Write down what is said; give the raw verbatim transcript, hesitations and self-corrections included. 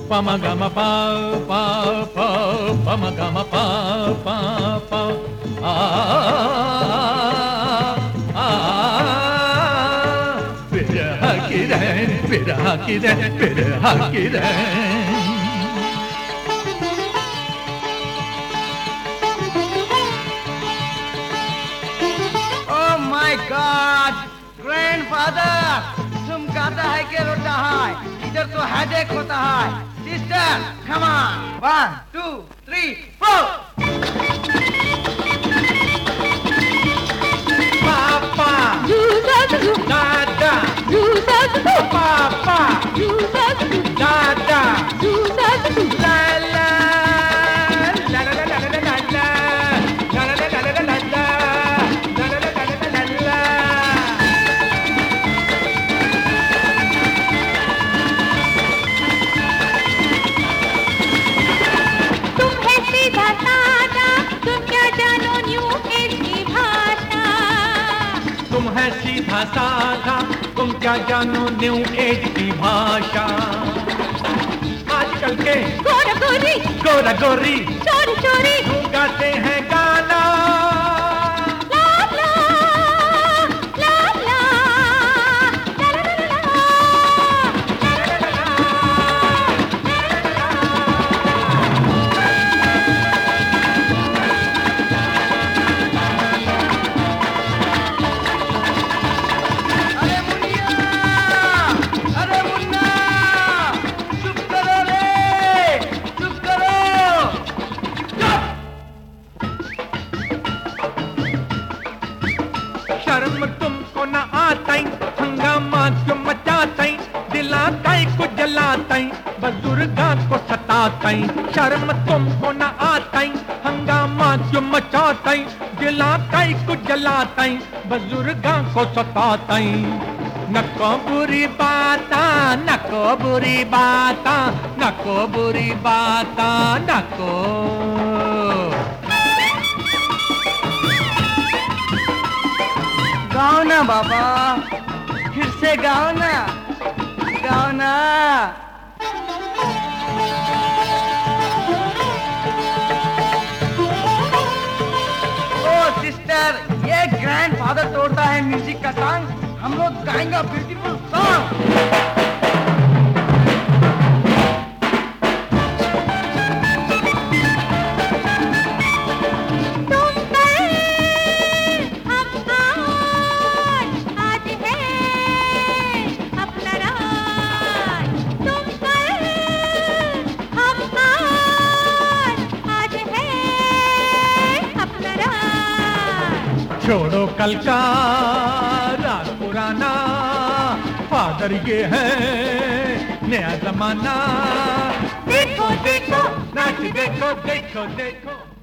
pama gama pa pa pa pama gama pa pa pa ah ah birah ki rain birah ki rain birah ki rain. Oh my God, grandfather, तुम गाता है कि रोता है? इधर तो headache होता है. Sister, come on. One, two, three, four. Papa, Dada, Papa, Dada, la la la la la la la la la. तुम है सीधा साधा, तुम क्या जानो न्यू एज की भाषा. आजकल के गोरा गोरी गोरा गोरी चोरी चोरी गाते हैं गाना. ला ला ला ला ला ला ला शर्म तुमको न आताई, हंगामा क्यों मचाताई, दिलाताई को जलाताई, बुजुर्गा को सताताई. शर्म तुमको न आताई, हंगामा क्यों मचाताई, दिलाताई को जलाताई, बुजुर्गा को सताताई. नको बुरी बाता, नको बुरी बाता, नको बुरी बाता, नको. गाओ ना बाबा, फिर से गाओ ना, गाओ ना. ओ सिस्टर, ये ग्रैंडफादर तोड़ता है म्यूजिक का सॉन्ग, हम लोग गाएंगे ब्यूटीफुल सॉन्ग. छोड़ो कल का रात पुराना, फादर ये है नया जमाना. देखो देखो नाच देखो देखो देखो.